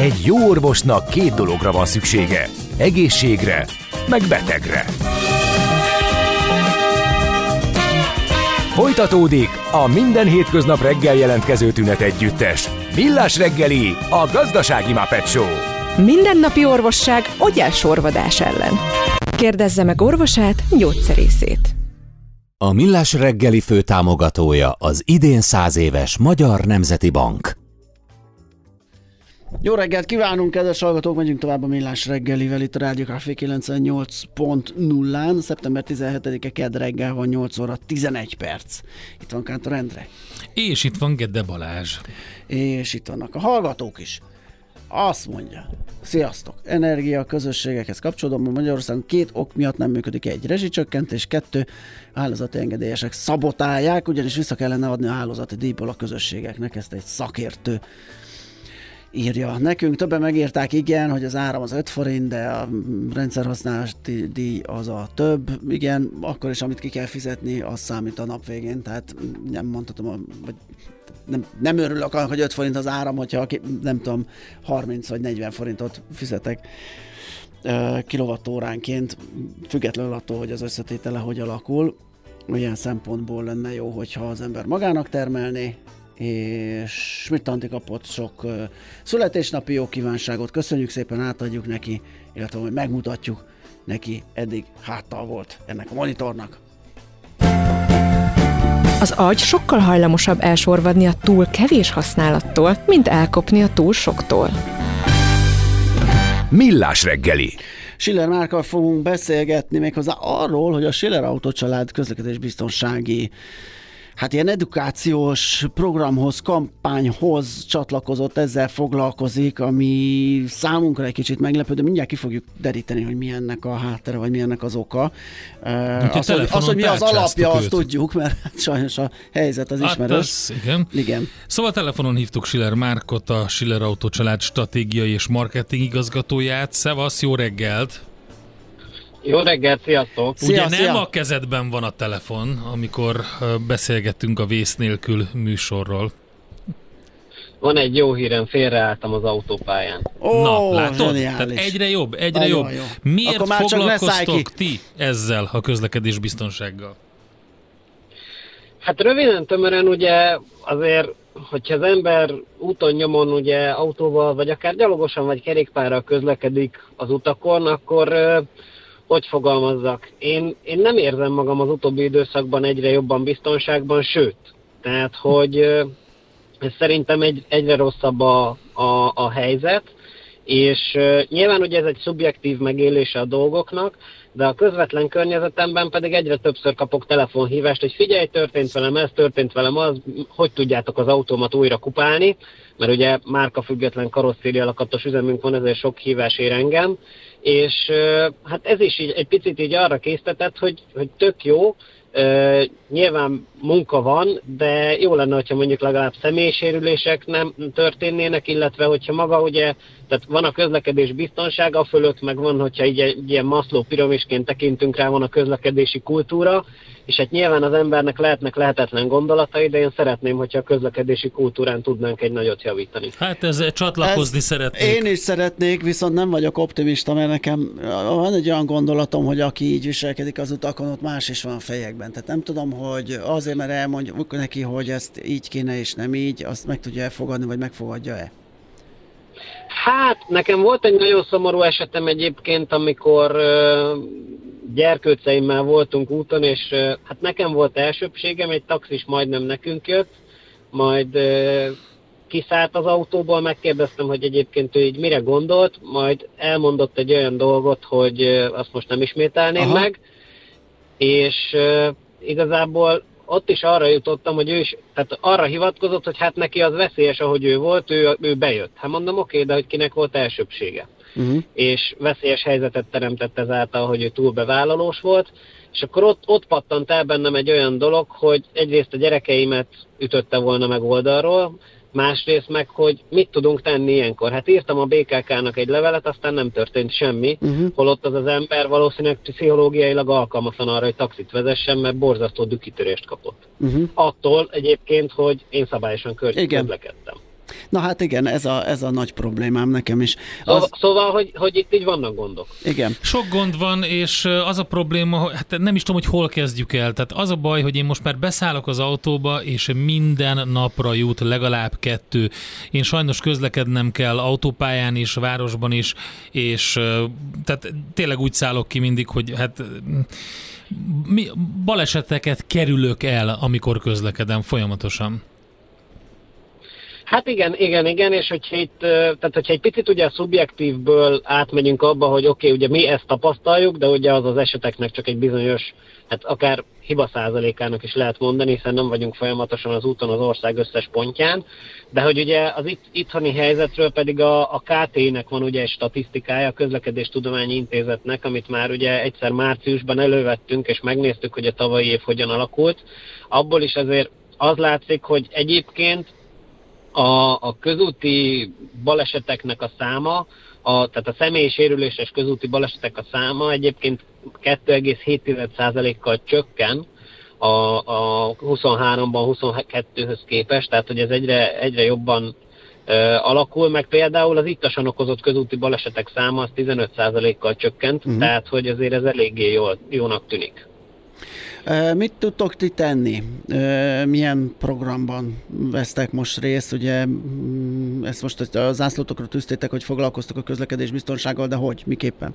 Egy jó orvosnak két dologra van szüksége. Egészségre, meg betegre. Folytatódik a minden hétköznap reggel jelentkező tünet együttes. Millás reggeli, a gazdasági Muppet Show. Mindennapi orvosság ogyásorvadás ellen. Kérdezze meg orvosát, gyógyszerészét. A Millás reggeli főtámogatója az idén 100 éves Magyar Nemzeti Bank. Jó reggelt kívánunk, kedves hallgatók! Megyünk tovább a Millás reggelivel itt a Rádió Café 98.0-án. Szeptember 17-e kedd reggel van, 8 óra 11 perc. Itt van Kántor Endre. És itt van Gede Balázs. És itt vannak a hallgatók is. Azt mondja, sziasztok! Energia közösségekhez kapcsolódom, Magyarországon 2 ok miatt nem működik: 1. Rezsicsökkentés, 2. Hálózati engedélyesek szabotálják, ugyanis vissza kellene adni a hálózati díjból a közösségeknek, ezt egy szakértő írja nekünk. Többen megírták, igen, hogy az áram az 5 forint, de a rendszerhasználási díj az a több. Igen, akkor is, amit ki kell fizetni, az számít a nap végén, tehát nem mondhatom, vagy nem örülök annak, hogy 5 forint az áram, hogyha nem tudom, 30 vagy 40 forintot fizetek kilowattóránként, függetlenül attól, hogy az összetétele hogy alakul. Ilyen szempontból lenne jó, hogyha az ember magának termelné, és Schmidt Antti kapott sok születésnapi jó kívánságot, köszönjük szépen, átadjuk neki, illetve hogy megmutatjuk neki, eddig háttal volt ennek a monitornak. Az agy sokkal hajlamosabb elsorvadni a túl kevés használattól, mint elkopni a túl soktól. Millás reggeli. Schiller Márkkal fogunk beszélgetni méghozzá arról, hogy a Schiller Autócsalád közlekedésbiztonsági ilyen edukációs programhoz, kampányhoz csatlakozott, ezzel foglalkozik, ami számunkra egy kicsit meglepő, de mindjárt ki fogjuk deríteni, hogy mi ennek a háttere, vagy mi ennek az oka. Az, hogy mi az alapja, azt tudjuk, mert sajnos a helyzet az ismerős. Igen. Szóval telefonon hívtuk Schiller Márkot, a Schiller Autócsalád stratégiai és marketing igazgatóját. Szevasz, jó reggelt! Jó reggelt, sziasztok! Ugye nem a kezedben van a telefon, amikor beszélgettünk a Vész nélkül műsorról. Van egy jó hírem, félreálltam az autópályán. Na, látod? Tehát egyre jobb. Jó. Miért foglalkoztok ti ezzel a közlekedésbiztonsággal? Hát röviden, tömören ugye azért, hogyha az ember úton nyomon ugye autóval, vagy akár gyalogosan, vagy kerékpárral közlekedik az utakon, akkor hogy fogalmazzak? Én nem érzem magam az utóbbi időszakban egyre jobban biztonságban, sőt. Tehát, hogy ez szerintem egyre rosszabb a helyzet, és nyilván ugye ez egy szubjektív megélése a dolgoknak, de a közvetlen környezetemben pedig egyre többször kapok telefonhívást, hogy figyelj, történt velem ez, történt velem az, hogy tudjátok az autómat újra kupálni, mert ugye márkafüggetlen karosszéria lakatos üzemünk van, ezért sok hívás ér engem, és hát ez is így, egy picit így arra késztetett, hogy tök jó, nyilván munka van, de jó lenne, hogyha mondjuk legalább személysérülések nem történnének, illetve hogyha maga ugye, tehát van a közlekedés biztonsága fölött, meg van, hogyha így egy ilyen Maslow piramisként tekintünk rá, van a közlekedési kultúra, és hát nyilván az embernek lehetnek lehetetlen gondolatai, de én szeretném, hogyha a közlekedési kultúrán tudnánk egy nagyot javítani. Hát ezzel csatlakozni szeretnék. Én is szeretnék, viszont nem vagyok optimista, mert nekem van egy olyan gondolatom, hogy aki így viselkedik az utakon, ott más is van a fejekben. Tehát nem tudom, hogy azért, mert elmondjuk neki, hogy ezt így kéne és nem így, azt meg tudja elfogadni, vagy megfogadja-e? Hát, nekem volt egy nagyon szomorú esetem egyébként, amikor gyerkőceimmel voltunk úton, és hát nekem volt elsőbbségem, egy taxis majdnem nekünk jött, majd kiszállt az autóból, megkérdeztem, hogy egyébként ő így mire gondolt, majd elmondott egy olyan dolgot, hogy azt most nem ismételném meg, és igazából ott is arra jutottam, hogy ő is, tehát arra hivatkozott, hogy hát neki az veszélyes, ahogy ő volt, ő bejött. Hát mondom, oké, de hogy kinek volt elsőbbsége. És veszélyes helyzetet teremtett ezáltal, hogy ő túlbevállalós volt, és akkor ott pattant el bennem egy olyan dolog, hogy egyrészt a gyerekeimet ütötte volna meg oldalról, másrészt meg, hogy mit tudunk tenni ilyenkor. Hát írtam a BKK-nak egy levelet, aztán nem történt semmi, holott az ember valószínűleg pszichológiailag alkalmatlan arra, hogy taxit vezessen, mert borzasztó dükkitörést kapott. Attól egyébként, hogy én szabályosan közlekedtem. Na hát igen, ez a nagy problémám nekem is. Szóval, hogy itt így vannak gondok. Igen. Sok gond van, és az a probléma, hogy hát nem is tudom, hogy hol kezdjük el. Tehát az a baj, hogy én most már beszállok az autóba, és minden napra jut legalább 2. Én sajnos közlekednem kell autópályán is, városban is, és tehát tényleg úgy szállok ki mindig, hogy hát baleseteket kerülök el, amikor közlekedem folyamatosan. Hát igen, és hogyha egy picit ugye a szubjektívből átmegyünk abba, hogy oké, ugye mi ezt tapasztaljuk, de ugye az eseteknek csak egy bizonyos, hát akár hiba százalékának is lehet mondani, hiszen nem vagyunk folyamatosan az úton az ország összes pontján, de hogy ugye az itthoni helyzetről pedig a KT-nek van ugye egy statisztikája, a Közlekedéstudományi Intézetnek, amit már ugye egyszer márciusban elővettünk, és megnéztük, hogy a tavalyi év hogyan alakult. Abból is azért az látszik, hogy egyébként a közúti baleseteknek a száma, tehát a személyi sérüléses közúti balesetek a száma egyébként 2,7%-kal csökken a 23-ban 22-höz képest, tehát hogy ez egyre jobban alakul, meg például az ittasan okozott közúti balesetek száma az 15%-kal csökkent, tehát hogy azért ez eléggé jónak tűnik. Mit tudtok ti tenni? Milyen programban vesztek most részt? Ugye ezt most a zászlótokra tűztétek, hogy foglalkoztok a közlekedésbiztonsággal, de hogy? Miképpen?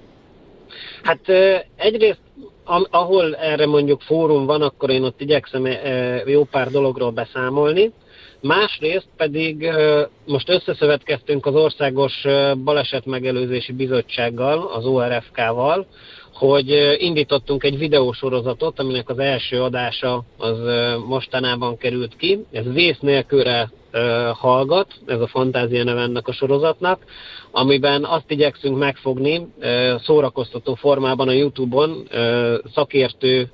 Hát egyrészt, ahol erre mondjuk fórum van, akkor én ott igyekszem jó pár dologról beszámolni. Másrészt pedig most összeszövetkeztünk az Országos Balesetmegelőzési Bizottsággal, az ORFK-val, hogy indítottunk egy videósorozatot, aminek az első adása az mostanában került ki. Ez vész nélkülre hallgat, ez a Fantázia neve ennek a sorozatnak, amiben azt igyekszünk megfogni szórakoztató formában a YouTube-on szakértő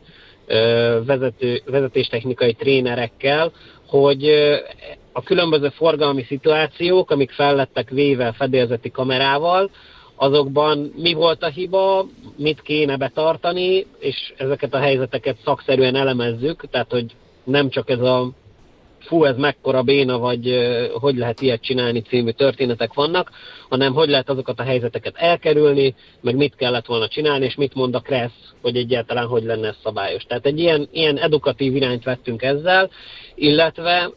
vezetéstechnikai trénerekkel, hogy a különböző forgalmi szituációk, amik fel lettek véve fedélzeti kamerával, azokban mi volt a hiba, mit kéne betartani, és ezeket a helyzeteket szakszerűen elemezzük, tehát hogy nem csak ez a ez mekkora béna, vagy hogy lehet ilyet csinálni című történetek vannak, hanem hogy lehet azokat a helyzeteket elkerülni, meg mit kellett volna csinálni, és mit mond a KRESZ, hogy egyáltalán hogy lenne ez szabályos. Tehát egy ilyen edukatív irányt vettünk ezzel, illetve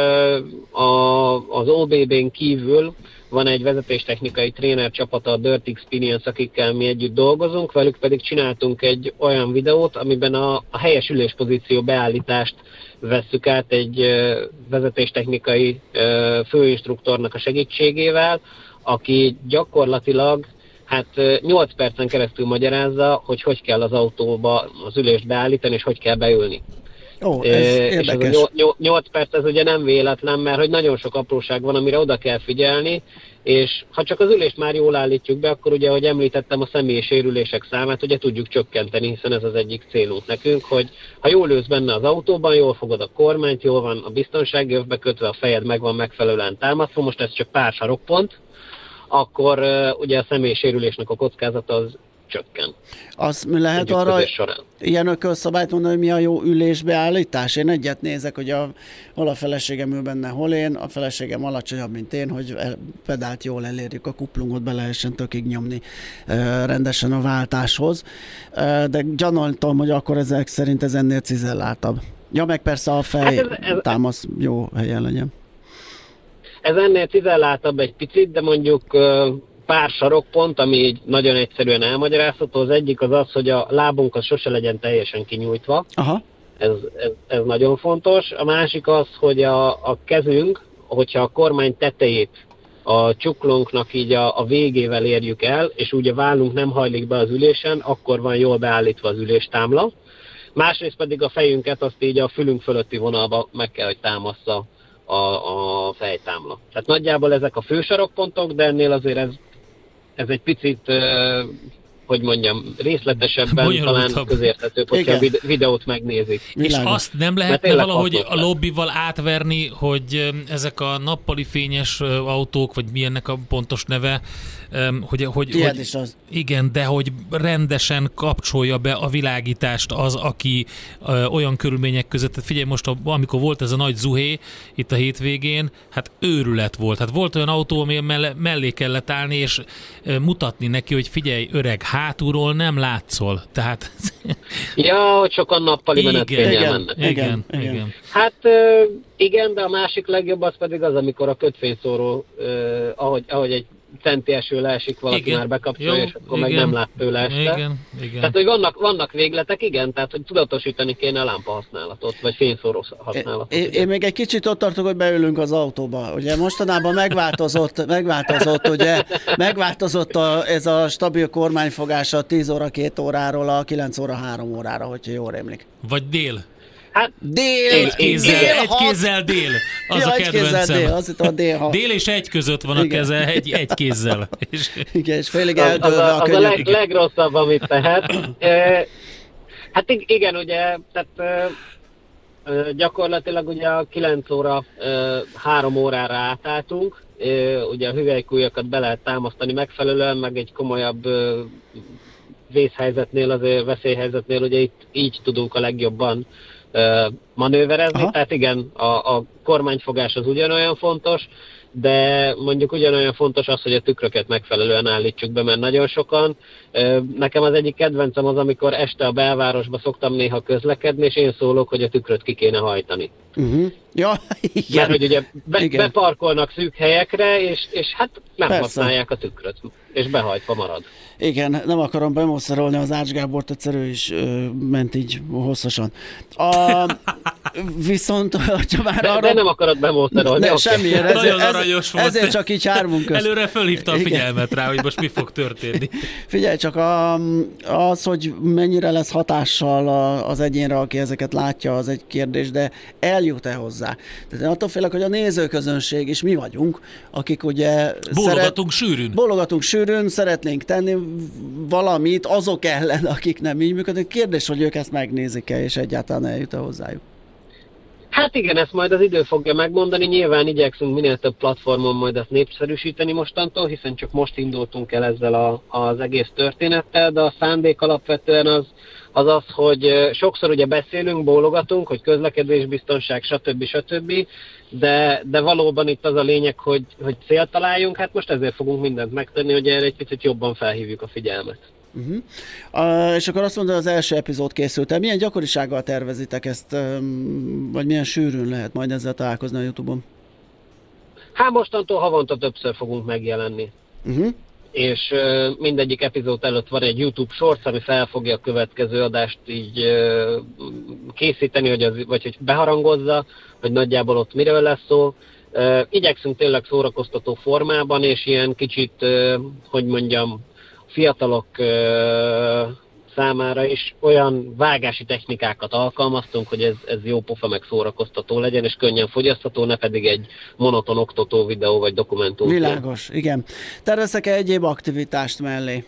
az OBB-n kívül van egy vezetéstechnikai tréner csapata, a Dirt Experience, akikkel mi együtt dolgozunk, velük pedig csináltunk egy olyan videót, amiben a helyes üléspozíció beállítást vesszük át egy vezetéstechnikai főinstruktornak a segítségével, aki gyakorlatilag 8 percen keresztül magyarázza, hogy kell az autóba az ülést beállítani, és hogy kell beülni. Ez érdekes. És ez a 8 perc, ez ugye nem véletlen, mert hogy nagyon sok apróság van, amire oda kell figyelni, és ha csak az ülést már jól állítjuk be, akkor ugye, ahogy említettem, a személyi sérülések számát ugye tudjuk csökkenteni, hiszen ez az egyik célunk nekünk, hogy ha jól ülsz benne az autóban, jól fogod a kormányt, jól van a biztonsági öv bekötve, a fejed meg van megfelelően támasztva, most ez csak pár sarokpont, akkor ugye a személyi sérülésnek a kockázata az csökken. Az lehet arra ilyen ökölszabályt mondani, hogy mi a jó ülésbeállítás? Én egyet nézek, hogy hol a feleségem ül benne, hol én, a feleségem alacsonyabb, mint én, hogy pedált jól elérjük, a kuplungot be lehessen tökig nyomni rendesen a váltáshoz. De gyanoltam, hogy akkor ezek szerint ez ennél cizelláltabb. Ja, meg persze a fej támasz jó helyen legyen. Ez ennél cizelláltabb egy picit, de mondjuk pár sarokpont, ami így nagyon egyszerűen elmagyarázható. Az egyik az, hogy a lábunk az sose legyen teljesen kinyújtva. Aha. Ez nagyon fontos. A másik az, hogy a kezünk, hogyha a kormány tetejét a csuklónknak így a végével érjük el, és úgy a vállunk nem hajlik be az ülésen, akkor van jól beállítva az üléstámla. Másrészt pedig a fejünket azt így a fülünk fölötti vonalba meg kell, hogy támassza a fejtámla. Tehát nagyjából ezek a fő sarokpontok, de ennél azért ez egy picit hogy mondjam, részletesebben, talán közérthetőbb, hogyha a videót megnézik. És azt nem lehetne valahogy a lobbival átverni, hogy ezek a nappali fényes autók, vagy mi ennek a pontos neve, hogy is az. Igen, de hogy rendesen kapcsolja be a világítást az, aki olyan körülmények között, tehát figyelj most, amikor volt ez a nagy zuhé itt a hétvégén, hát őrület volt. Hát volt olyan autó, ami mellé kellett állni, és mutatni neki, hogy figyelj, öreg, hátulról nem látszol. Tehát... Ja, hogy sokan nappali menetfényel mennek. Igen. Hát igen, de a másik legjobb az pedig az, amikor a kötfényszóró, ahogy egy centi eső leesik, valaki már bekapcsolja, és akkor meg nem lát tőle este. Igen. Tehát, hogy vannak végletek, igen, tehát, hogy tudatosítani kéne a lámpa használatot, vagy fényszóró használatot. Én még egy kicsit ott tartok, hogy beülünk az autóba. Ugye mostanában megváltozott ez a stabil kormányfogása 10 óra 2 óráról a 9 óra 3 órára, hogyha jól rémlik. Vagy dél. Hát, egy kézzel dél. Az a kedvencem. Dél és egy között van a keze, egy kézzel. Igen, és félig eldőlve a könyök. Az a legrosszabb, amit tehet. Hát igen, ugye, tehát gyakorlatilag ugye a 9 óra 3 órára átálltunk. Ugye a hüvelykújakat be lehet támasztani megfelelően, meg egy komolyabb vészhelyzetnél, azért veszélyhelyzetnél ugye itt így tudunk a legjobban manőverezni. Aha. Tehát igen, a kormányfogás az ugyanolyan fontos, de mondjuk ugyanolyan fontos az, hogy a tükröket megfelelően állítsuk be, mert nagyon sokan. Nekem az egyik kedvencem az, amikor este a belvárosba szoktam néha közlekedni, és én szólok, hogy a tükröt ki kéne hajtani. Ja, igen. Mert hogy ugye beparkolnak szűk helyekre, és hát nem használják a tükröt, és behajtva marad. Igen, nem akarom bemószerolni az Ács Gábort, egyszerű is ment így hosszasan. Viszont, hogyha már arra... De nem akarod bemószerolni. Okay. Semmilyen, nagyon aranyos volt. Ezért csak így hármunk közt. Előre fölhívta a figyelmet rá, hogy most mi fog történni. Figyelj csak, az, hogy mennyire lesz hatással az egyénre, aki ezeket látja, az egy kérdés, de eljut-e hozzá? Tehát én attól félek, hogy a nézőközönség is mi vagyunk, akik ugye... Bólogatunk sűrűn, szeretnénk tenni valamit azok ellen, akik nem így működnek. Kérdés, hogy ők ezt megnézik-e, és egyáltalán eljut-e hozzájuk. Hát igen, ezt majd az idő fogja megmondani. Nyilván igyekszünk minél több platformon majd ezt népszerűsíteni mostantól, hiszen csak most indultunk el ezzel az egész történettel, de a szándék alapvetően az, hogy sokszor ugye beszélünk, bólogatunk, hogy közlekedésbiztonság, stb. De valóban itt az a lényeg, hogy célt találjunk, hát most ezért fogunk mindent megtenni, hogy erre egy picit jobban felhívjuk a figyelmet. És akkor azt mondod, az első epizód készült el. Milyen gyakorisággal tervezitek ezt, vagy milyen sűrűn lehet majd ezzel találkozni a YouTube-on? Hát mostantól havonta többször fogunk megjelenni. És mindegyik epizód előtt van egy YouTube Shorts, ami fel fogja a következő adást így készíteni, vagy hogy beharangozza, hogy nagyjából ott miről lesz szó. Igyekszünk tényleg szórakoztató formában, és ilyen kicsit, hogy mondjam, fiatalok számára is olyan vágási technikákat alkalmaztunk, hogy ez jó pofa meg szórakoztató legyen, és könnyen fogyasztható, ne pedig egy monoton oktató videó vagy dokumentum. Világos, igen. Terveztek-e egyéb aktivitást mellé?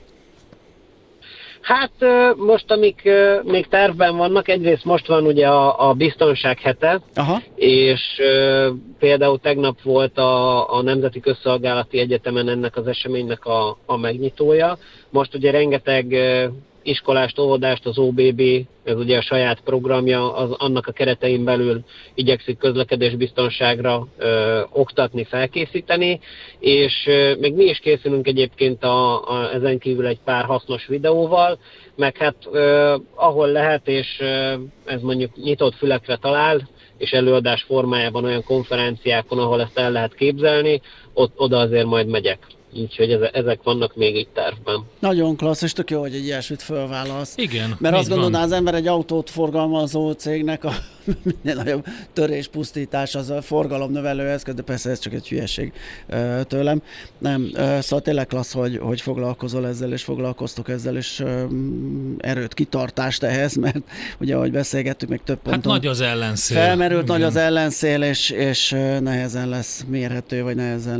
Hát most, amik még tervben vannak, egyrészt most van ugye a biztonság hete, és például tegnap volt a Nemzeti Közszolgálati Egyetemen ennek az eseménynek a megnyitója. Most ugye rengeteg iskolást, óvodást, az OBB, ez ugye a saját programja, annak a keretein belül igyekszik közlekedésbiztonságra oktatni, felkészíteni, és még mi is készülünk egyébként ezen kívül egy pár hasznos videóval, meg hát ahol lehet, és ez mondjuk nyitott fülekre talál, és előadás formájában olyan konferenciákon, ahol ezt el lehet képzelni, oda azért majd megyek. Úgyhogy ezek vannak még itt tervben. Nagyon klassz, és tök jó, hogy egy ilyesmit felválasz. Igen. Mert azt gondolná az ember, egy autót forgalmazó cégnek a minél nagyobb töréspusztítás az a forgalomnövelő eszköz, de persze ez csak egy hülyeség tőlem. Nem, szóval tényleg klassz, hogy foglalkozol ezzel, és foglalkoztok ezzel, és erőt, kitartást ehhez, mert ugye, ahogy beszélgettük, még több ponton. Hát nagy az ellenszél. Felmerült, igen. Nagy az ellenszél, és nehezen lesz mérhető, vagy nehezen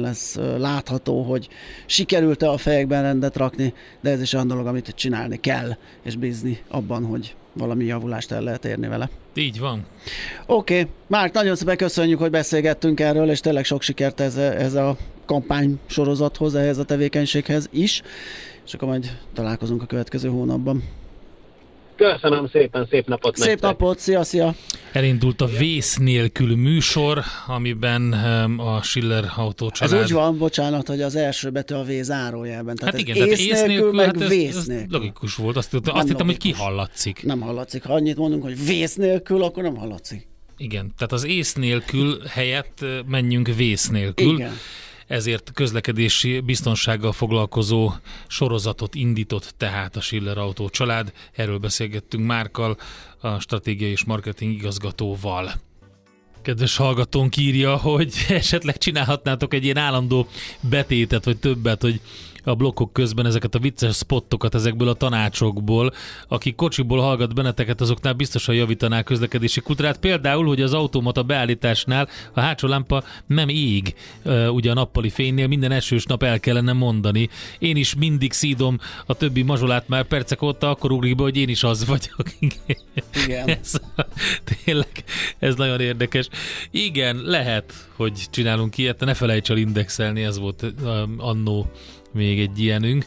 lesz látható, hogy sikerült-e a fejekben rendet rakni, de ez is olyan dolog, amit csinálni kell, és bízni abban, hogy valami javulást el lehet érni vele. Így van. Oké. Márk, nagyon szépen köszönjük, hogy beszélgettünk erről, és tényleg sok sikert ez a kampány sorozathoz, ehhez a tevékenységhez is, és akkor majd találkozunk a következő hónapban. Köszönöm szépen, szép napot nektek. Szép napot, szia! Elindult a Vész nélkül műsor, amiben a Schiller Autó család... Ez úgy van, bocsánat, hogy az első betű a V zárójelben. Tehát hát igen, tehát ész nélkül, meg hát vész nélkül. Logikus volt. Azt hittem, hogy kihallatszik. Nem hallatszik. Ha annyit mondunk, hogy vész nélkül, akkor nem hallatszik. Igen, tehát az ész nélkül helyett menjünk vész nélkül. Igen. Ezért közlekedési biztonsággal foglalkozó sorozatot indított tehát a Schiller Autó család. Erről beszélgettünk Márkkal, a stratégiai és marketing igazgatóval. Kedves hallgatónk írja, hogy esetleg csinálhatnátok egy ilyen állandó betétet, vagy többet, hogy a blokkok közben ezeket a vicces spottokat ezekből a tanácsokból, aki kocsiból hallgat benneteket, azoknál biztosan javítaná a közlekedési kultúrát. Például, hogy az automata beállításnál a hátsó lámpa nem ég, ugye a nappali fénynél minden esős nap el kellene mondani. Én is mindig szídom a többi mazsolát már percek óta, akkor ugrik be, hogy én is az vagyok. Igen. Tényleg, ez nagyon érdekes. Igen, lehet, hogy csinálunk ilyet, de ne felejts el indexelni, ez volt annó még egy ilyenünk.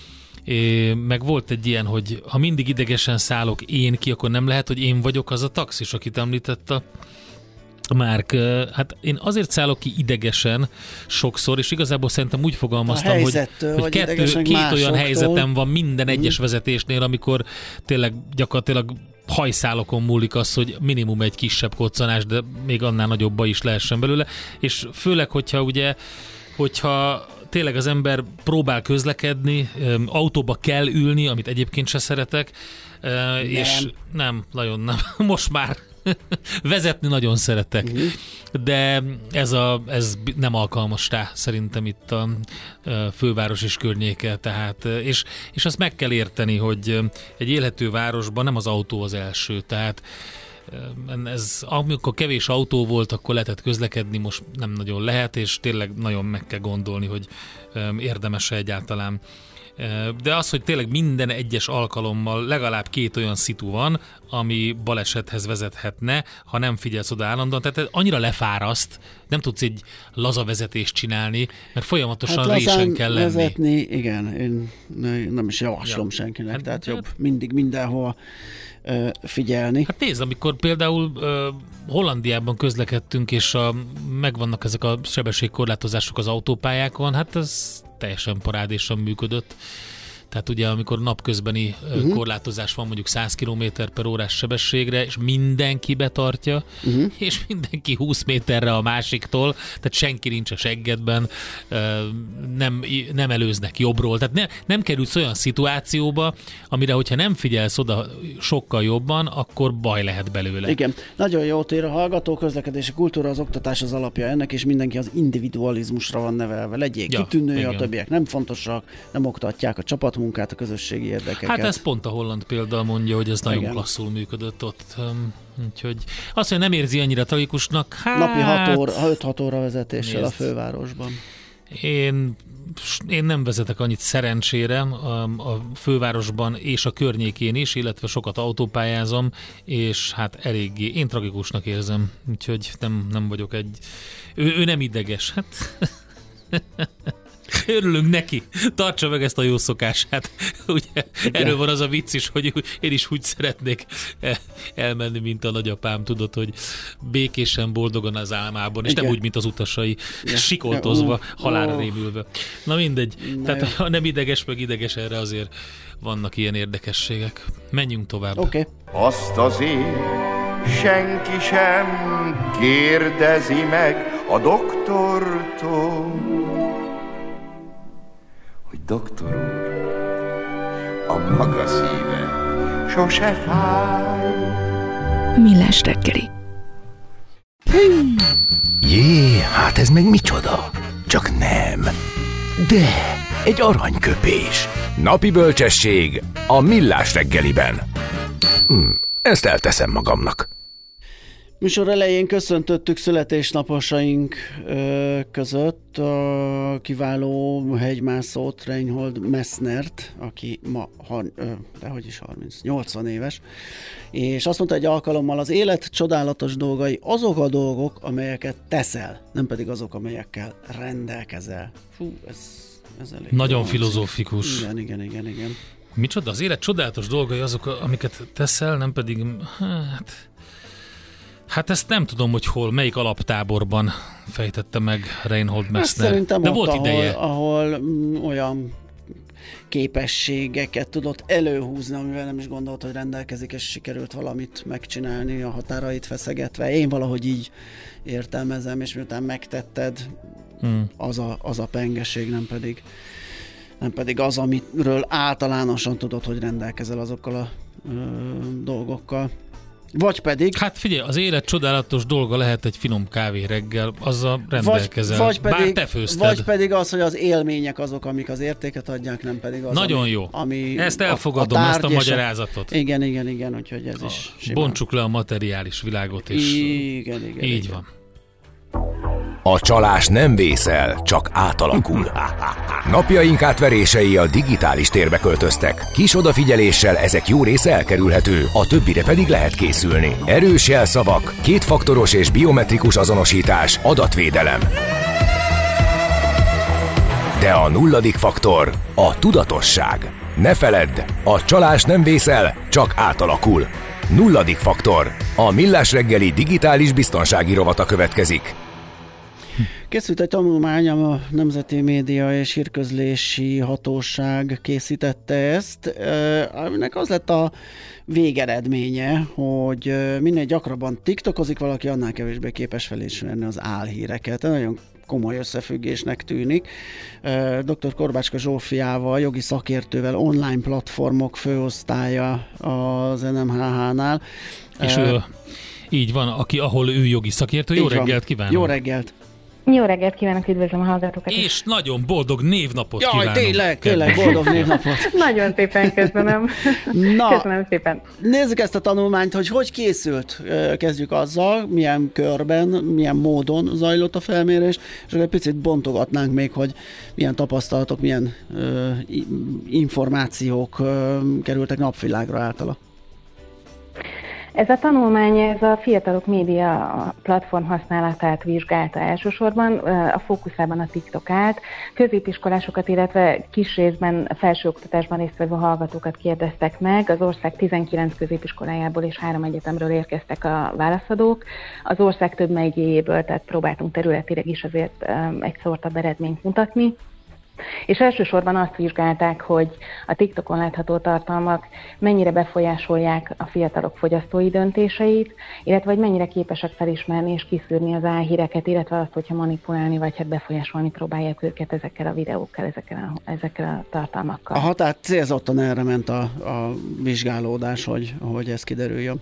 Meg volt egy ilyen, hogy ha mindig idegesen szállok én ki, akkor nem lehet, hogy én vagyok az a taxis, akit említett a Márk. Hát én azért szállok ki idegesen sokszor, és igazából szerintem úgy fogalmaztam, hogy két olyan helyzetem van minden egyes vezetésnél, amikor tényleg gyakorlatilag hajszálokon múlik az, hogy minimum egy kisebb koccanás, de még annál nagyobb baj is lehessen belőle, és főleg, hogyha tényleg az ember próbál közlekedni, autóba kell ülni, amit egyébként se szeretek, és nem, nagyon nem. Most már vezetni nagyon szeretek, de ez nem alkalmas rá szerintem itt a főváros és környéke, tehát, és azt meg kell érteni, hogy egy élhető városban nem az autó az első, tehát amikor kevés autó volt, akkor lehetett közlekedni, most nem nagyon lehet, és tényleg nagyon meg kell gondolni, hogy érdemes-e egyáltalán. De az, hogy tényleg minden egyes alkalommal legalább két olyan szitu van, ami balesethez vezethetne, ha nem figyelsz oda állandóan. Tehát annyira lefáraszt, nem tudsz egy laza vezetést csinálni, mert folyamatosan résen kell lenni. Vezetni, igen, én nem is javaslom senkinek, tehát jobb mindig mindenhol figyelni. Hát nézd, amikor például Hollandiában közlekedtünk, és megvannak ezek a sebességkorlátozások az autópályákon, hát ez teljesen parádésan működött. Tehát ugye, amikor napközbeni korlátozás van mondjuk 100 km/h sebességre, és mindenki betartja, és mindenki 20 méterre a másiktól, tehát senki nincs a seggedben, nem előznek jobbról. Tehát nem kerülsz olyan szituációba, amire, hogyha nem figyelsz oda sokkal jobban, akkor baj lehet belőle. Igen, nagyon jót ér a hallgató, közlekedési kultúra, az oktatás az alapja ennek, és mindenki az individualizmusra van nevelve. Legyél kitűnő, a többiek nem fontosak, nem oktatják a csapatmunkát, a közösségi érdekeket. Hát ez pont a holland példa mondja, hogy ez nagyon klasszul működött ott. Úgyhogy azt, hogy nem érzi annyira tragikusnak, napi 5-6 óra vezetéssel a fővárosban. Én nem vezetek annyit szerencsére a fővárosban és a környékén is, illetve sokat autópályázom, és hát eléggé én tragikusnak érzem, úgyhogy nem vagyok ő nem ideges. Hát... Örülünk neki, tartsa meg ezt a jó szokását. Ugye, erről van az a vicc is, hogy én is úgy szeretnék elmenni, mint a nagyapám, tudod, hogy békésen, boldogan az álmában, és nem úgy, mint az utasai, sikoltozva, halálra rémülve. Na mindegy, tehát ha nem ideges, meg ideges, erre azért vannak ilyen érdekességek. Menjünk tovább. Okay. Azt azért senki sem kérdezi meg a doktortól, hogy doktor úr, a maga szíve sose fáj. Millás reggeli. Jé, hát ez meg micsoda? Csak nem. De egy aranyköpés. Napi bölcsesség a Millás reggeliben. Ezt elteszem magamnak. Műsor elején köszöntöttük születésnaposaink között a kiváló hegymászót, Reinhold Messnert, aki ma 80 éves, és azt mondta egy alkalommal, az élet csodálatos dolgai azok a dolgok, amelyeket teszel, nem pedig azok, amelyekkel rendelkezel. Fú, ez elég nagyon filozófikus. Igen. Micsoda? Az élet csodálatos dolgai azok, amiket teszel, nem pedig... Hát ezt nem tudom, hogy hol, melyik alaptáborban fejtette meg Reinhold Messner. Szerintem de ott, volt ideje. ahol olyan képességeket tudott előhúzni, amivel nem is gondolt, hogy rendelkezik, és sikerült valamit megcsinálni, a határait feszegetve. Én valahogy így értelmezem, és miután megtetted, az a pengeség, nem pedig az, amiről általánosan tudod, hogy rendelkezel azokkal a dolgokkal. Vagy pedig... Hát figyelj, az élet csodálatos dolga lehet egy finom kávé reggel, azzal rendelkezel, vagy pedig, bár te főzted. Vagy pedig az, hogy az élmények azok, amik az értéket adják, nem pedig az, nagyon jó. Ami ezt elfogadom, ezt a magyarázatot. Igen, úgyhogy ez is simán. Bontsuk le a materiális világot, és igen, így van. A csalás nem vészel, csak átalakul. Napjaink átverései a digitális térbe költöztek. Kis odafigyeléssel ezek jó része elkerülhető, a többire pedig lehet készülni. Erős jelszavak, kétfaktoros és biometrikus azonosítás, adatvédelem. De a nulladik faktor a tudatosság. Ne feledd, a csalás nem vészel, csak átalakul. Nulladik faktor. A Millás reggeli digitális biztonsági rovata következik. Készült egy tanulmány, a Nemzeti Média és Hírközlési Hatóság készítette ezt, aminek az lett a végeredménye, hogy minél gyakrabban tiktokozik valaki, annál kevésbé képes felismerni az álhíreket. Nagyon komoly összefüggésnek tűnik. Dr. Korbácska Zsófiával, jogi szakértővel, online platformok főosztálya az NMHH-nál. És ő így van, ahol ő jogi szakértő. Jó reggelt kívánok! Jó reggelt! Jó reggelt kívánok, üdvözlöm a hallgatókat. És nagyon boldog névnapot kívánok. Tényleg boldog névnapot. Nagyon szépen köszönöm. Köszönöm szépen. Nézzük ezt a tanulmányt, hogy készült. Kezdjük azzal, milyen körben, milyen módon zajlott a felmérés, és egy picit bontogatnánk még, hogy milyen tapasztalatok, milyen információk kerültek napvilágra általa. Ez a tanulmány, ez a fiatalok média platform használatát vizsgálta elsősorban, a fókuszában a TikTok állt. Középiskolásokat, illetve kis részben felsőoktatásban résztvevő hallgatókat kérdeztek meg. Az ország 19 középiskolájából és 3 egyetemről érkeztek a válaszadók. Az ország több megyéjéből, tehát próbáltunk területileg is azért egy szórtabb eredményt mutatni. És elsősorban azt vizsgálták, hogy a TikTokon látható tartalmak mennyire befolyásolják a fiatalok fogyasztói döntéseit, illetve hogy mennyire képesek felismerni és kiszűrni az álhíreket, illetve azt, hogyha manipulálni vagy hát befolyásolni próbálják őket ezekkel a videókkal, ezekkel a tartalmakkal. Aha, tehát célzottan erre ment a vizsgálódás, hogy ez kiderüljön.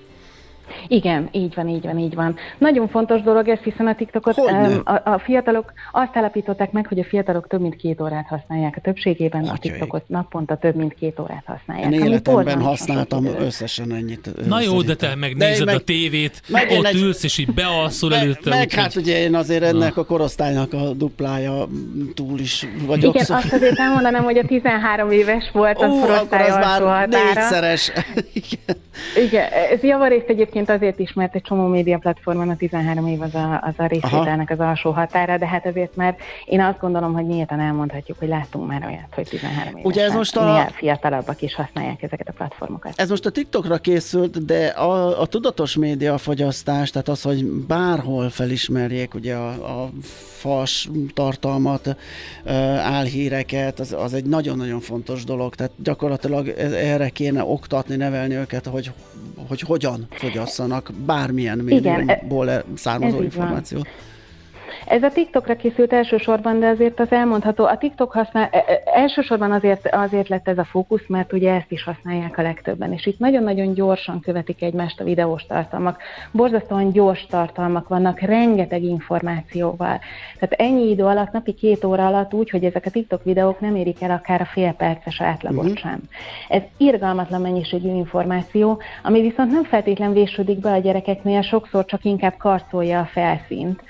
Igen, így van. Nagyon fontos dolog ez, hiszen a TikTokot a fiatalok azt állapították meg, hogy a fiatalok több mint 2 órát használják. A többségében a TikTokot naponta több mint 2 órát használják. Én életemben használtam összesen ennyit. Na jó, de te megnézed a tévét, ott ülsz, és így bealszol előtte. Meg hát ugye én azért ennek a korosztálynak a duplája túl is vagyok. Igen, azt azért elmondanám, hogy a 13 éves volt a korosztály alsó határa. 4-szeres. Igen, ez javarészt egyébként azért is, mert egy csomó média platformon a 13 év az a részvételnek az alsó határa, de hát azért már én azt gondolom, hogy nyíltan elmondhatjuk, hogy láttunk már olyat, hogy 13 évesen ez most fiatalabbak is használják ezeket a platformokat. Ez most a TikTokra készült, de a tudatos médiafogyasztás, tehát az, hogy bárhol felismerjék ugye a fals tartalmat, álhíreket, az egy nagyon-nagyon fontos dolog, tehát gyakorlatilag erre kéne oktatni, nevelni őket, hogy hogyan fogyasszanak bármilyen médiumból származó információt. Ez a TikTokra készült elsősorban, de azért az elmondható, a TikTok elsősorban azért lett ez a fókusz, mert ugye ezt is használják a legtöbben, és itt nagyon-nagyon gyorsan követik egymást a videós tartalmak. Borzasztóan gyors tartalmak vannak, rengeteg információval. Tehát ennyi idő alatt, napi 2 óra alatt úgy, hogy ezek a TikTok videók nem érik el akár a fél perces átlagot sem. Ez irgalmatlan mennyiségű információ, ami viszont nem feltétlen vésődik be a gyerekeknél, sokszor csak inkább karcolja a felszínt.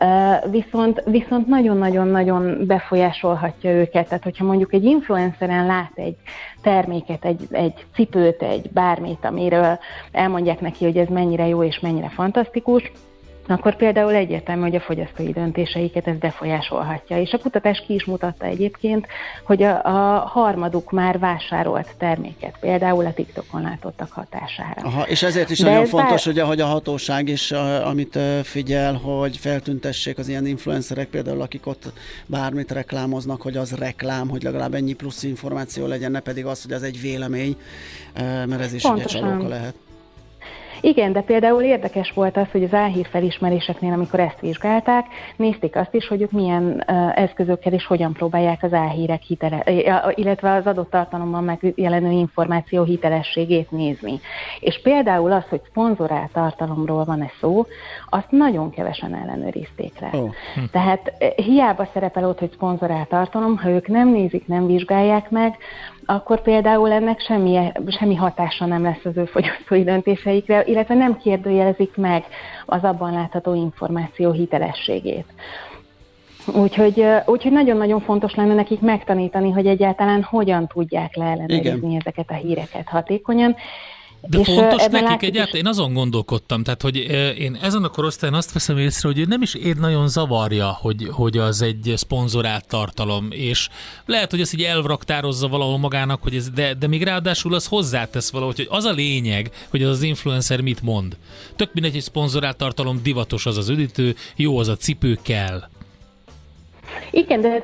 Viszont nagyon-nagyon-nagyon befolyásolhatja őket. Tehát, hogyha mondjuk egy influenceren lát egy terméket, egy cipőt, egy bármit, amiről elmondják neki, hogy ez mennyire jó és mennyire fantasztikus, akkor például egyértelmű, hogy a fogyasztói döntéseiket ez befolyásolhatja. És a kutatás ki is mutatta egyébként, hogy a harmaduk már vásárolt terméket, például a TikTokon látottak hatására. Aha, és ezért is nagyon fontos, ugye, hogy a hatóság is, amit figyel, hogy feltüntessék az ilyen influencerek, például akik ott bármit reklámoznak, hogy az reklám, hogy legalább ennyi plusz információ legyen, ne pedig az, hogy az egy vélemény, mert ez is ugye csalóka lehet. Igen, de például érdekes volt az, hogy az álhír felismeréseknél, amikor ezt vizsgálták, nézték azt is, hogy ők milyen eszközökkel és hogyan próbálják az álhírek illetve az adott tartalomban megjelenő információ hitelességét nézni. És például az, hogy szponzorált tartalomról van-e szó, azt nagyon kevesen ellenőrizték rá. Tehát hiába szerepel ott, hogy szponzorált tartalom, ha ők nem nézik, nem vizsgálják meg, akkor például ennek semmi hatása nem lesz az ő fogyasztói döntéseikre, illetve nem kérdőjelezik meg az abban látható információ hitelességét. Úgyhogy nagyon-nagyon fontos lenne nekik megtanítani, hogy egyáltalán hogyan tudják leellenőrizni ezeket a híreket hatékonyan. De fontos nekik egyáltalán, én azon gondolkodtam, tehát hogy én ezen a korosztályon azt veszem észre, hogy nem is nagyon zavarja, hogy az egy szponzorált tartalom, és lehet, hogy ezt így elvraktározza valahol magának, hogy ez, de még ráadásul az hozzátesz valahogy, hogy az a lényeg, hogy az influencer mit mond. Tök mindegy, egy szponzorált tartalom, divatos az az üdítő, jó az a cipő, kell. Igen, de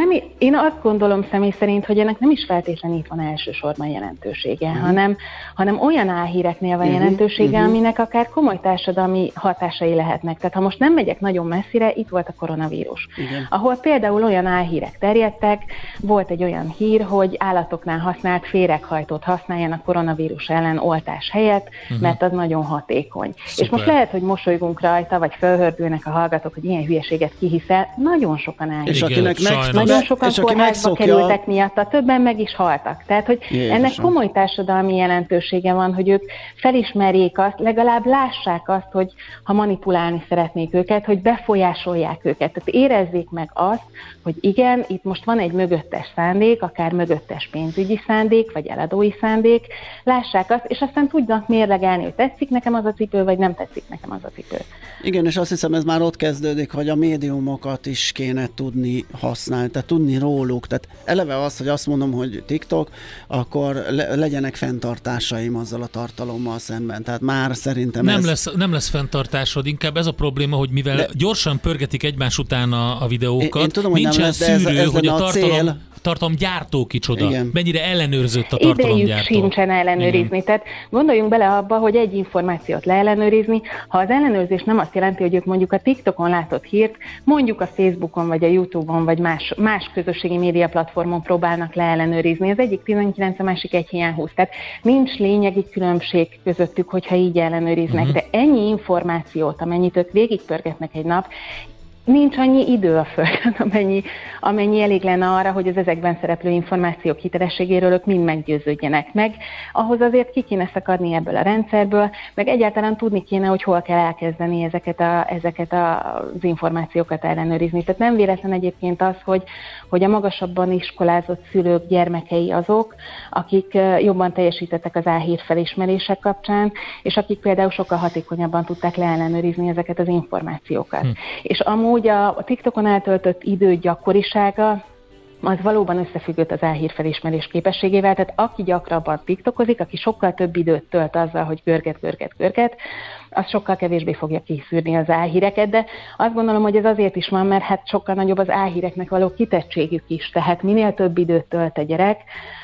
én azt gondolom személy szerint, hogy ennek nem is feltétlenül itt van elsősorban jelentősége, hanem olyan álhíreknél van jelentősége, aminek akár komoly társadalmi hatásai lehetnek. Tehát ha most nem megyek nagyon messzire, itt volt a koronavírus, ahol például olyan álhírek terjedtek, volt egy olyan hír, hogy állatoknál használt féreghajtót használjanak koronavírus ellen oltás helyett, mert az nagyon hatékony. Szuper. És most lehet, hogy mosolygunk rajta, vagy felhördülnek a hallgatók, hogy ilyen hülyeséget kihiszel, nagyon sokan és akinek nagyon sokan kórházba kerültek miatta, többen meg is haltak. Tehát, hogy ennek komoly társadalmi jelentősége van, hogy ők felismerjék azt, legalább lássák azt, hogy ha manipulálni szeretnék őket, hogy befolyásolják őket. Tehát érezzék meg azt, hogy igen, itt most van egy mögöttes szándék, akár mögöttes pénzügyi szándék, vagy eladói szándék, lássák azt, és aztán tudnak mérlegelni, hogy tetszik nekem az a cipő, vagy nem tetszik nekem az a cipő. Igen, és azt hiszem, ez már ott kezdődik, hogy a médiumokat is kéne tudni használni, tehát tudni róluk. Tehát eleve az, hogy azt mondom, hogy TikTok, akkor legyenek fenntartásaim azzal a tartalommal szemben. Tehát már szerintem nem lesz fenntartásod, inkább ez a probléma, hogy mivel gyorsan pörgetik egymás után a videókat, én tudom, nincsen lesz, szűrő, ez hogy a tartalomgyártó kicsoda. Igen. Mennyire ellenőrzött a tartalomgyártó. Idejük sincsen ellenőrizni. Igen. Tehát gondoljunk bele abba, hogy egy információt leellenőrizni, ha az ellenőrzés nem azt jelenti, hogy ők mondjuk a TikTokon látott hírt, mondjuk a Facebookon, vagy a YouTube-on, vagy más közösségi média platformon próbálnak leellenőrizni. Az egyik 19, a másik egy hiány 20. Tehát nincs lényegi különbség közöttük, hogyha így ellenőriznek. De ennyi információt, amennyit ők végigpörgetnek egy nap, nincs annyi idő a Földön, amennyi elég lenne arra, hogy az ezekben szereplő információk hitelességéről ők mind meggyőződjenek meg. Ahhoz azért ki kéne szakadni ebből a rendszerből, meg egyáltalán tudni kéne, hogy hol kell elkezdeni ezeket az információkat ellenőrizni. Tehát nem véletlen egyébként az, hogy a magasabban iskolázott szülők gyermekei azok, akik jobban teljesítettek az álhír felismerések kapcsán, és akik például sokkal hatékonyabban tudták leellenőrizni ezeket az információkat. És amúgy a TikTokon eltöltött idő gyakorisága az valóban összefüggött az álhír felismerés képességével, tehát aki gyakrabban tiktokozik, aki sokkal több időt tölt azzal, hogy görget, az sokkal kevésbé fogja kiszűrni az álhíreket, de azt gondolom, hogy ez azért is van, mert hát sokkal nagyobb az álhíreknek való kitettségük is, tehát minél több időt tölt a gyerek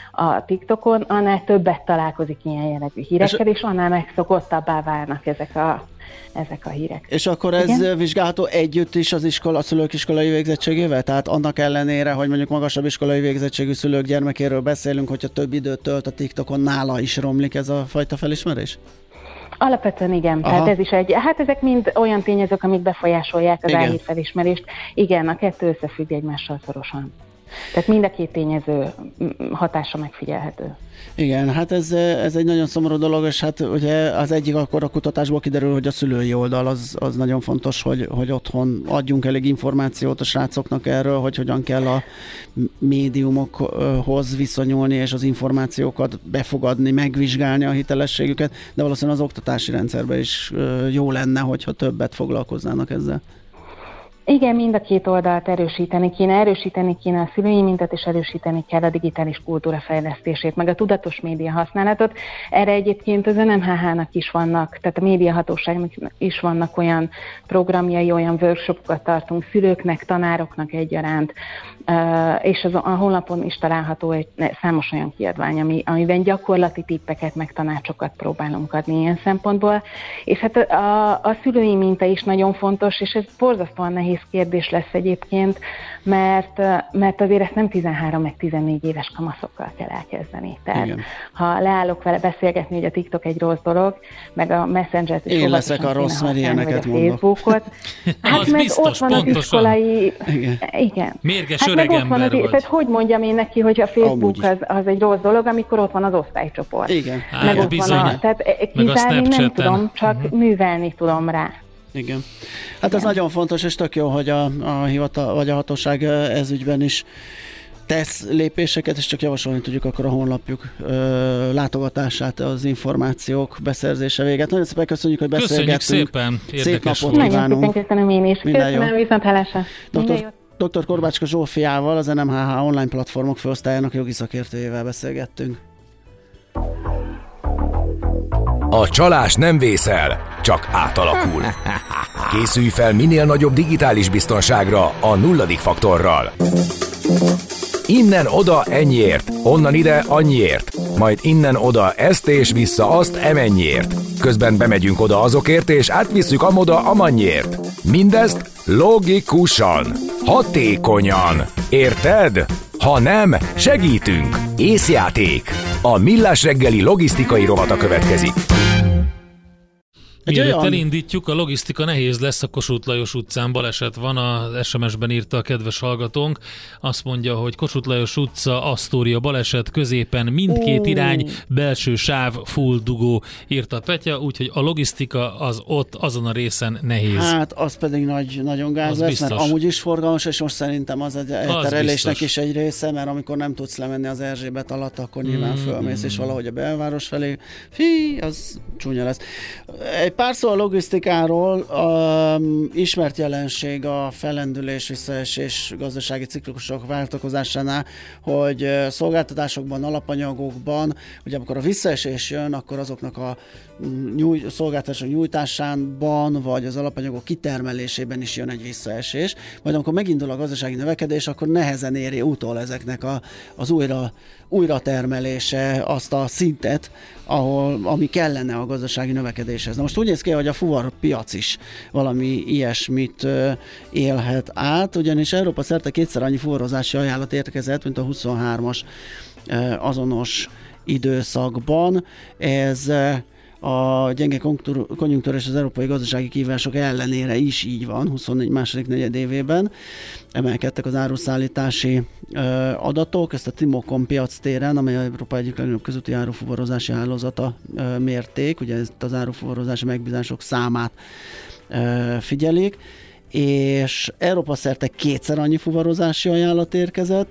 a TikTokon, annál többet találkozik ilyen jellegű hírekkel, és annál megszokottabbá válnak ezek a ezek a hírek. És akkor ez vizsgálható együtt is az iskola, a szülők iskolai végzettségével? Tehát annak ellenére, hogy mondjuk magasabb iskolai végzettségű szülők gyermekéről beszélünk, hogyha több időt tölt a TikTokon, nála is romlik ez a fajta felismerés? Alapvetően igen, tehát ez is ezek mind olyan tényezők, amik befolyásolják az A7 felismerést. Igen, a kettő összefügg egymással szorosan. Tehát mind a két tényező hatása megfigyelhető. Igen, hát ez egy nagyon szomorú dolog, és hát ugye az egyik akkor a kutatásból kiderül, hogy a szülői oldal az nagyon fontos, hogy otthon adjunk elég információt a srácoknak erről, hogy hogyan kell a médiumokhoz viszonyulni, és az információkat befogadni, megvizsgálni a hitelességüket, de valószínűleg az oktatási rendszerben is jó lenne, hogyha többet foglalkoznának ezzel. Igen, mind a két oldalt erősíteni kéne a szülői mintát, és erősíteni kell a digitális kultúra fejlesztését, meg a tudatos média használatot. Erre egyébként az NMHH-nak is vannak, tehát a médiahatóságnak is vannak olyan programjai, olyan workshopokat tartunk szülőknek, tanároknak egyaránt, és a honlapon is található egy számos olyan kiadvány, amiben gyakorlati tippeket, meg tanácsokat próbálunk adni ilyen szempontból. És hát a szülői minta is nagyon fontos, és ez borzasztóan nehéz kérdés lesz egyébként, mert azért ezt nem 13 meg 14 éves kamaszokkal kell elkezdeni. Tehát ha leállok vele beszélgetni, hogy a TikTok egy rossz dolog, meg a Messenger-t is én leszek a rossz, mert ilyeneket mondok. Facebookot. Hát az mert biztos, ott van pontosan. az iskolai... Igen. Mérges öreg ember vagy. Tehát hogy mondjam én neki, hogy a Facebook az egy rossz dolog, amikor ott van az osztálycsoport. Igen. Meg ott van tehát kizárni nem tudom, csak művelni tudom rá. Igen. Hát ez nagyon fontos, és tök jó, hogy a hivatal, vagy a hatóság ez ügyben is tesz lépéseket, és csak javasolni tudjuk akkor a honlapjuk látogatását, az információk beszerzése véget. Nagyon szépen köszönjük, hogy beszélgettünk. Köszönjük szépen, érdekes Szép napot kívánunk. Nagyon szépen köszönöm én is. Köszönöm, viszonthallásra. Dr. Korbácska Zsófiával, az NMHH online platformok főosztályának jogi szakértőjével beszélgettünk. A csalás nem vészel, csak átalakul. Készülj fel minél nagyobb digitális biztonságra a nulladik faktorral. Innen oda ennyiért, onnan ide annyiért, majd innen oda ezt és vissza azt emennyiért. Közben bemegyünk oda azokért és átvisszük amoda amannyiért. Mindezt logikusan, hatékonyan. Érted? Ha nem, segítünk. Észjáték. A Millás reggeli logisztikai rovata következik. Mielőtt elindítjuk, a logisztika nehéz lesz, a Kossuth Lajos utcán baleset van, az SMS-ben írta a kedves hallgatónk, azt mondja, hogy Kossuth Lajos utca, Asztória baleset, középen mindkét irány, belső sáv, full dugó, írta Petya, úgyhogy a logisztika az ott, azon a részen nehéz. Hát az pedig nagyon gáz lesz, mert amúgy is forgalmas, és most szerintem az egy terelésnek is egy része, mert amikor nem tudsz lemenni az Erzsébet alatt, akkor nyilván fölmész, és valahogy a belváros felé, az csúnya lesz. Pár szó a logisztikáról, ismert jelenség a fellendülés, visszaesés gazdasági ciklusok váltakozásánál, hogy szolgáltatásokban, alapanyagokban, ugye amikor a visszaesés jön, akkor azoknak a szolgáltatások nyújtásában, vagy az alapanyagok kitermelésében is jön egy visszaesés. Majd amikor megindul a gazdasági növekedés, akkor nehezen éri utol ezeknek az újra termelése azt a szintet, ami kellene a gazdasági növekedéshez. Na most úgy néz ki, hogy a fuvarpiac is valami ilyesmit élhet át, ugyanis Európa szerte kétszer annyi fuvarozási ajánlat érkezett, mint a 23-as azonos időszakban. Ez a gyenge konjunktúra és az európai gazdasági kihívások ellenére is így van, 24 második negyedévében emelkedtek az áruszállítási adatok, ezt a Timokon piactéren, amely Európa egyik legnagyobb közúti árufuvarozási hálózata mérték, ugye ezt az árufuvarozási megbízások számát figyelik, és Európa szerte kétszer annyi fuvarozási ajánlat érkezett,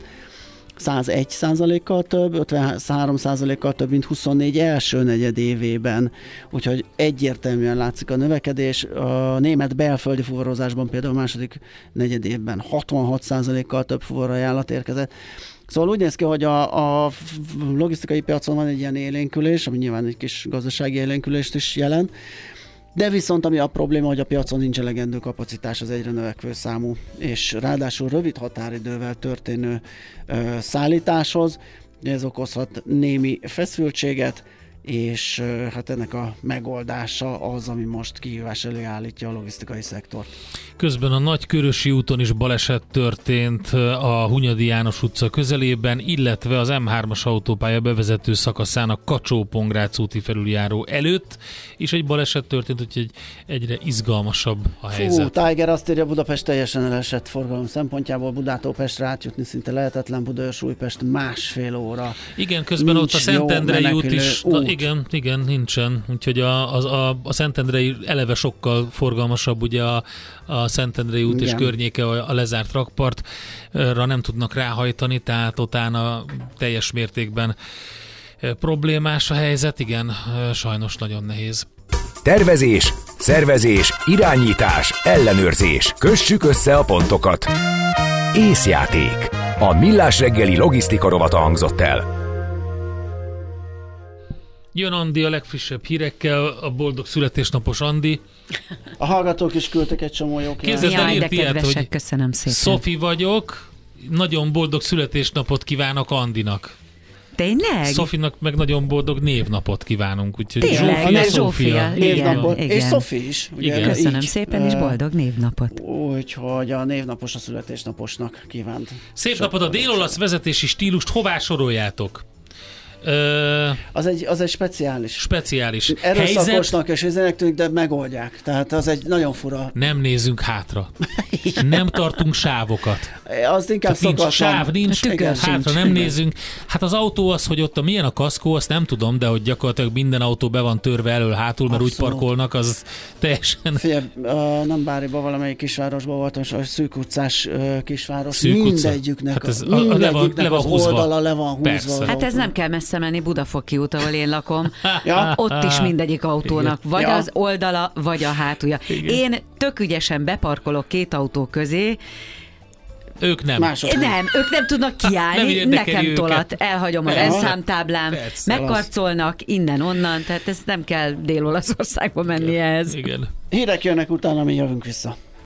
101%-kal több, 53%-kal több, mint 24 első negyedévében. Úgyhogy egyértelműen látszik a növekedés. A német belföldi fuvarozásban például a második negyedévben 66%-kal több fuvarajánlat érkezett. Szóval úgy néz ki, hogy a logisztikai piacon van egy ilyen élénkülés, ami nyilván egy kis gazdasági élénkülést is jelent, de viszont ami a probléma, hogy a piacon nincs elegendő kapacitás az egyre növekvő számú, és ráadásul rövid határidővel történő szállításhoz, ez okozhat némi feszültséget, és hát ennek a megoldása az, ami most kihívás elé állítja a logisztikai szektort. Közben a Nagykörösi úton is baleset történt a Hunyadi János utca közelében, illetve az M3-as autópálya bevezető szakaszán a Kacsó-Pongrác úti felüljáró előtt, és egy baleset történt, úgyhogy egyre izgalmasabb a helyzet. Tiger azt írja, Budapest teljesen elesett forgalom szempontjából, Budától Pestre átjutni szinte lehetetlen, Budaörs-Újpest 1,5 óra. Igen, közben ott a Szentendrei út is, igen, nincsen, úgyhogy a Szentendrei eleve sokkal forgalmasabb, ugye a Szentendrei út és környéke a lezárt rakpartra nem tudnak ráhajtani, tehát utána teljes mértékben problémás a helyzet, igen, sajnos nagyon nehéz. Tervezés, szervezés, irányítás, ellenőrzés. Kössük össze a pontokat. Észjáték. A Millás reggeli logisztika rovata hangzott el. Jön Andi a legfrissebb hírekkel, a boldog születésnapos Andi. A hallgatók is küldtek egy csomó jó kívást. Képzeld el, írt ilyet, hogy köszönöm szépen. Szofi vagyok, nagyon boldog születésnapot kívánok Andinak. Tényleg? Szofinak meg nagyon boldog névnapot kívánunk, úgyhogy Zsófia. Névnapot. És Szofi is. Ugye? Igen. Köszönöm szépen, és boldog névnapot. Úgyhogy a névnapos a születésnaposnak kívánt. Szép napot, a dél-olasz vezetési stílust hová soroljátok? Az egy speciális Erről szakosnak és ezek tűnik, de megoldják. Tehát az egy nagyon fura. Nem nézzünk hátra. Nem tartunk sávokat. Az inkább szokatlan. Sáv, nincs, hátra nem nézzünk. Hát az autó az, hogy ott milyen a kaszkó, azt nem tudom, de hogy gyakorlatilag minden autó be van törve elől-hátul, mert úgy parkolnak, az teljesen... Figyelj, nem Báriban, valamelyik kisvárosban voltam, és a szűk utcás kisváros, szűk mindegyiknek, hát az oldala le van húzva. Persze. Hát ez nem kell messze menni, Budafoki út, ahol én lakom. Ott is mindegyik autónak vagy az oldala, vagy a hátulja. Igen. Én tök ügyesen beparkolok két autó közé, ők nem. Nem, ők nem tudnak kiállni, nekem tolat, elhagyom a rendszámtáblám, megkarcolnak innen-onnan, tehát ezt nem kell Dél-Olaszországba menni ehhez. Igen. Hírek jönnek utána, mi jövünk vissza.